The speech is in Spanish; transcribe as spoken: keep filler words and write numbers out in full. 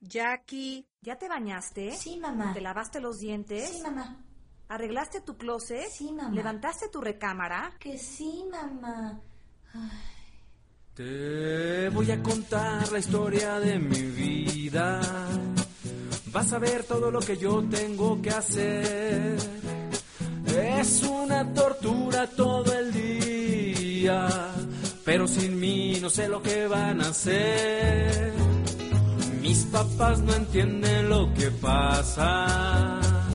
Jackie, ¿ya te bañaste? Sí, mamá. ¿Te lavaste los dientes? Sí, mamá. ¿Arreglaste tu closet? Sí, mamá. ¿Levantaste tu recámara? Que sí, mamá. Ay. Te voy a contar la historia de mi vida. Vas a ver todo lo que yo tengo que hacer. Es una tortura todo el día, pero sin mí no sé lo que van a hacer. Mis papás no entienden lo que pasa.